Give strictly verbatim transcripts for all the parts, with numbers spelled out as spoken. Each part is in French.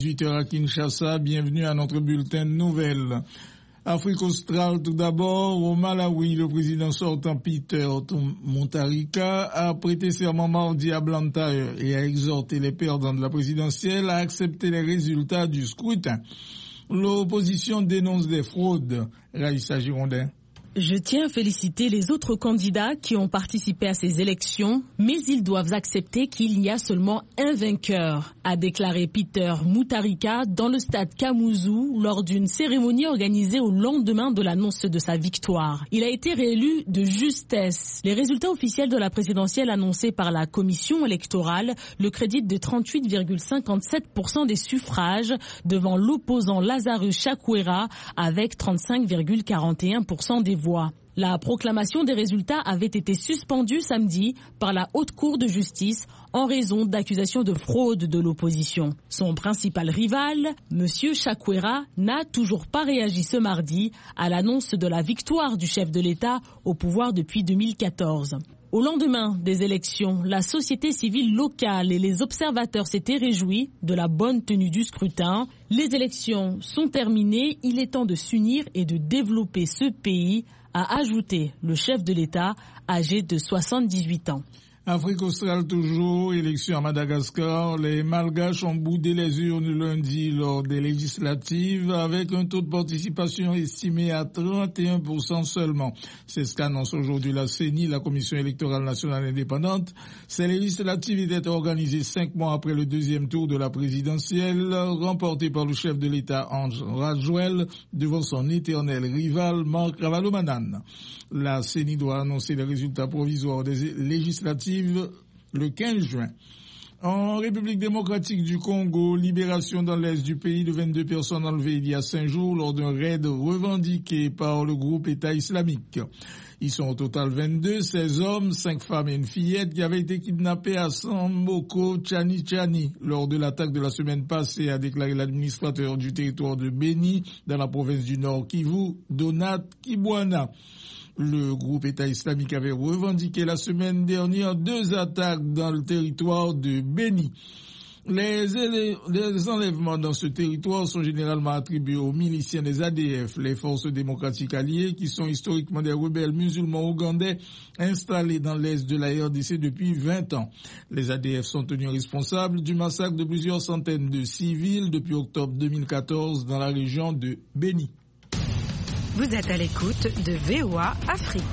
dix-huit heures à Kinshasa, bienvenue à notre bulletin de nouvelles. Afrique australe tout d'abord, au Malawi, le président sortant Peter Mutharika a prêté serment mardi à Blantyre et a exhorté les perdants de la présidentielle à accepter les résultats du scrutin. L'opposition dénonce des fraudes. Raïssa Girondin. Je tiens à féliciter les autres candidats qui ont participé à ces élections, mais ils doivent accepter qu'il y a seulement un vainqueur, a déclaré Peter Mutharika dans le stade Kamuzu lors d'une cérémonie organisée au lendemain de l'annonce de sa victoire. Il a été réélu de justesse. Les résultats officiels de la présidentielle annoncés par la commission électorale le créditent de trente-huit virgule cinquante-sept pour cent des suffrages devant l'opposant Lazarus Chakwera avec trente-cinq virgule quarante et un pour cent des voix. La proclamation des résultats avait été suspendue samedi par la Haute Cour de justice en raison d'accusations de fraude de l'opposition. Son principal rival, M. Chakwera, n'a toujours pas réagi ce mardi à l'annonce de la victoire du chef de l'État au pouvoir depuis deux mille quatorze. Au lendemain des élections, la société civile locale et les observateurs s'étaient réjouis de la bonne tenue du scrutin. Les élections sont terminées, il est temps de s'unir et de développer ce pays, a ajouté le chef de l'État âgé de soixante-dix-huit ans. Afrique australe toujours, élection à Madagascar. Les Malgaches ont boudé les urnes lundi lors des législatives avec un taux de participation estimé à trente et un pour cent seulement. C'est ce qu'annonce aujourd'hui la C E N I, la Commission électorale nationale indépendante. Ces législatives étaient organisées cinq mois après le deuxième tour de la présidentielle, remporté par le chef de l'État Ange Rajwel devant son éternel rival Marc Ravalomanane. La C E N I doit annoncer les résultats provisoires des législatives le quinze juin. En République démocratique du Congo, libération dans l'est du pays de vingt-deux personnes enlevées il y a cinq jours lors d'un raid revendiqué par le groupe État islamique. Ils sont au total vingt-deux, seize hommes, cinq femmes et une fillette qui avaient été kidnappés à Samboko Tchani Tchani lors de l'attaque de la semaine passée, a déclaré l'administrateur du territoire de Beni dans la province du Nord Kivu, Donat Kibwana. Le groupe État islamique avait revendiqué la semaine dernière deux attaques dans le territoire de Beni. Les, les enlèvements dans ce territoire sont généralement attribués aux miliciens des A D F, les forces démocratiques alliées, qui sont historiquement des rebelles musulmans ougandais installés dans l'est de la R D C depuis vingt ans. Les A D F sont tenus responsables du massacre de plusieurs centaines de civils depuis octobre deux mille quatorze dans la région de Beni. Vous êtes à l'écoute de V O A Afrique.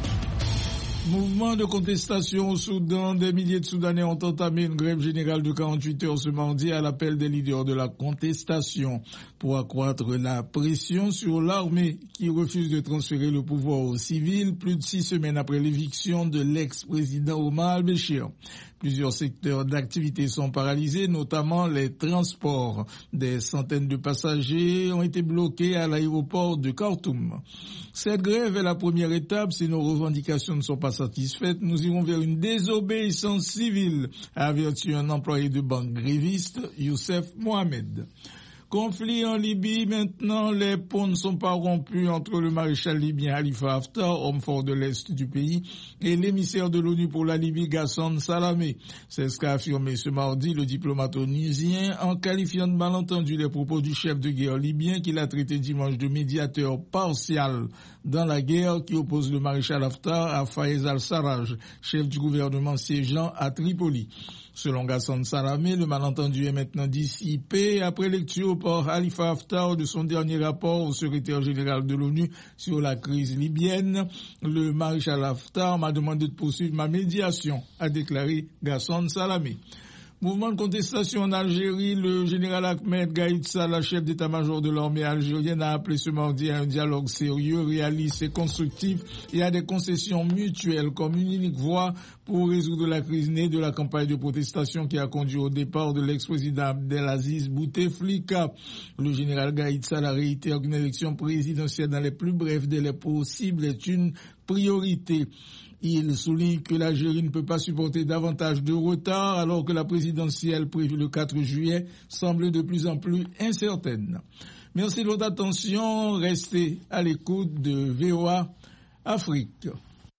Mouvement de contestation au Soudan, des milliers de Soudanais ont entamé une grève générale de quarante-huit heures ce mardi à l'appel des leaders de la contestation pour accroître la pression sur l'armée qui refuse de transférer le pouvoir aux civils plus de six semaines après l'éviction de l'ex-président Omar al-Béchir. Plusieurs secteurs d'activité sont paralysés, notamment les transports. Des centaines de passagers ont été bloqués à l'aéroport de Khartoum. Cette grève est la première étape. Si nos revendications ne sont pas satisfaites, nous irons vers une désobéissance civile, a averti un employé de banque gréviste, Youssef Mohamed. Conflit en Libye, maintenant, les ponts ne sont pas rompus entre le maréchal libyen Khalifa Haftar, homme fort de l'Est du pays, et l'émissaire de l'ONU pour la Libye, Ghassan Salamé. C'est ce qu'a affirmé ce mardi le diplomate onusien en qualifiant de malentendu les propos du chef de guerre libyen qu'il a traité dimanche de médiateur partial dans la guerre qui oppose le maréchal Haftar à Fayez al-Sarraj, chef du gouvernement siégeant à Tripoli. Selon Ghassan Salamé, le malentendu est maintenant dissipé après lecture par Khalifa Haftar de son dernier rapport au secrétaire général de l'ONU sur la crise libyenne. Le maréchal Haftar m'a demandé de poursuivre ma médiation, a déclaré Ghassan Salamé. Mouvement de contestation en Algérie, le général Ahmed Gaïd Salah, chef d'état-major de l'armée algérienne, a appelé ce mardi à un dialogue sérieux, réaliste et constructif et à des concessions mutuelles comme une unique voie pour résoudre la crise née de la campagne de protestation qui a conduit au départ de l'ex-président Abdelaziz Bouteflika. Le général Gaïd Salah réitère qu'une élection présidentielle dans les plus brefs délais possibles est une priorité. Il souligne que l'Algérie ne peut pas supporter davantage de retard alors que la présidentielle prévue le quatre juillet semble de plus en plus incertaine. Merci de votre attention. Restez à l'écoute de V O A Afrique.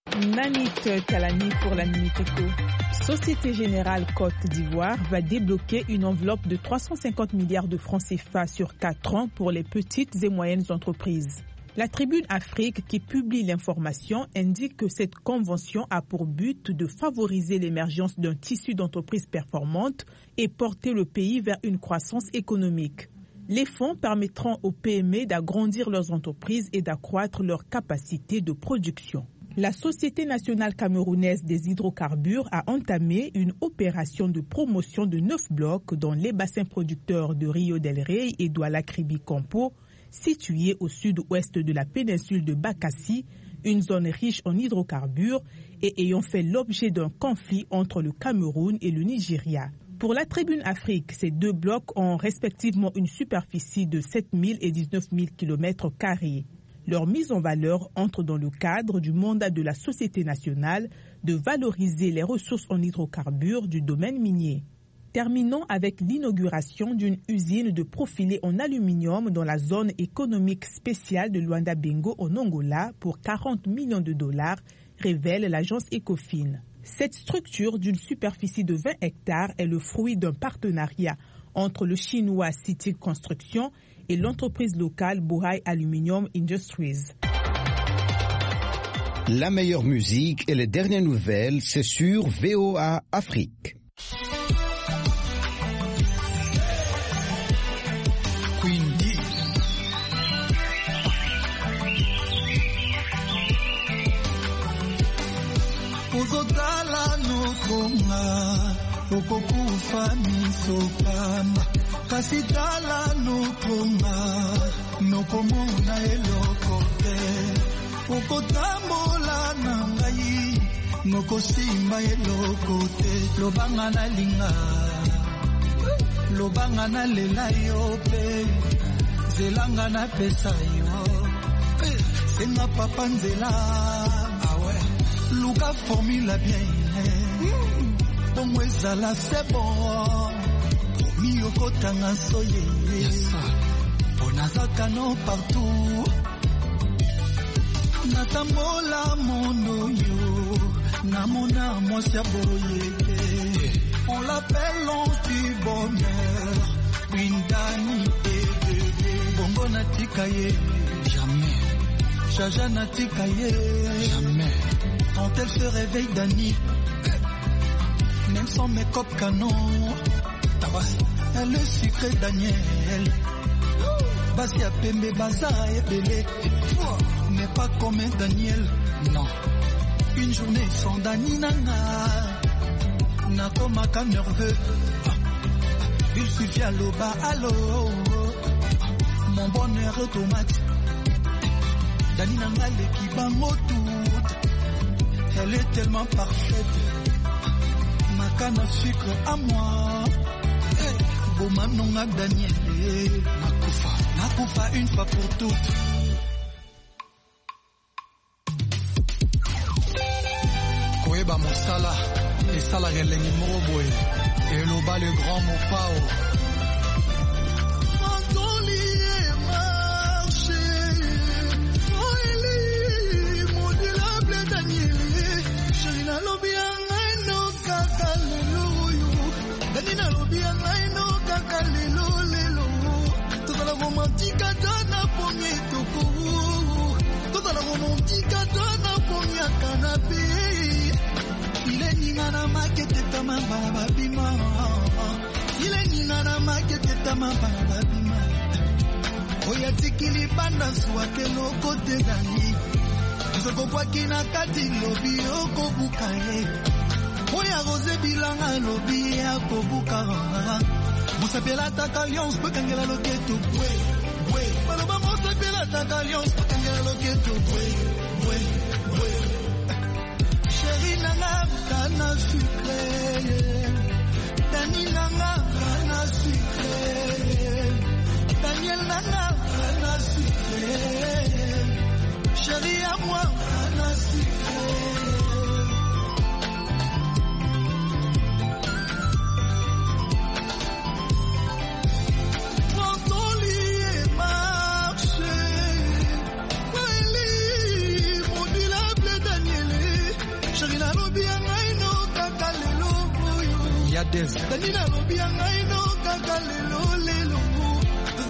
Nanik Kalani pour la Minute Éco. Société Générale Côte d'Ivoire va débloquer une enveloppe de trois cent cinquante milliards de francs C F A sur quatre ans pour les petites et moyennes entreprises. La Tribune Afrique, qui publie l'information, indique que cette convention a pour but de favoriser l'émergence d'un tissu d'entreprises performantes et porter le pays vers une croissance économique. Les fonds permettront aux P M E d'agrandir leurs entreprises et d'accroître leur capacité de production. La Société nationale camerounaise des hydrocarbures a entamé une opération de promotion de neuf blocs dans les bassins producteurs de Rio del Rey et d'Ouala-Kribi-Campo, situés au sud-ouest de la péninsule de Bakassi, une zone riche en hydrocarbures et ayant fait l'objet d'un conflit entre le Cameroun et le Nigeria. Pour la Tribune Afrique, ces deux blocs ont respectivement une superficie de sept mille et dix-neuf mille kilomètres carrés. Leur mise en valeur entre dans le cadre du mandat de la Société nationale de valoriser les ressources en hydrocarbures du domaine minier. Terminons avec l'inauguration d'une usine de profilés en aluminium dans la zone économique spéciale de Luanda Bengo en Angola pour quarante millions de dollars, révèle l'agence Ecofin. Cette structure d'une superficie de vingt hectares est le fruit d'un partenariat entre le chinois CITIC Construction et l'entreprise locale Bohai Aluminium Industries. La meilleure musique et les dernières nouvelles, c'est sur V O A Afrique. Uzotala nukunga ukukufa misopama kasitala nukunga nukomuna elokote ukotambola nangai nukosimba elokote lobanga na linga lobanga na lela yope zelanga na pesa yo senga papa nzela Luka formula bien Bongo ezala c'est bon Promis okotanga soye Bonazaka no partout Natambola mondo yo Namona mwasi ya boye On l'appelle l'ange du bonheur Une dame et bébé Bongo natika ye Jamais Jaja natika ye Jamais Quand elle se réveille Dani, même sans make-up canon, elle est sucrée Daniel. Basi a pembe baza et belé, mais pas comme un Daniel. Non, une journée sans Dani nana, nakomaka nerveux. Il suffit à l'eau bas, allô, mon bonheur automatique. Dani nana l'équipe en tout. Elle est tellement parfaite, ma canne à sucre à moi. Beau manon à Daniel, Nakoufa, Nakoufa une fois pour toutes. Koeba Moussala, et Sala Relengi Moroboy, et Loba le grand Mopao. Danina lobia naino kakalelo lelo Tozala romantika dana pomie toko Tozala romantika dana pomie kanape Ile nina na makete tama babima Ile nina na makete tama babima Oya tikili banda swake loko tegani Zoko kwa kina kati lobi oko bukaye Oya rose bilanga lobi ya kobuka Musapela taka alliance Pekangela loketo Bwe, bwe Maloba musapela taka alliance Pekangela loketo Bwe, bwe, bwe Chéri nanga kana sucré Dani nanga kana sucré Daniel nanga kana sucré Chéri à moi kana sucré Modulable Daniel Rodez. Danina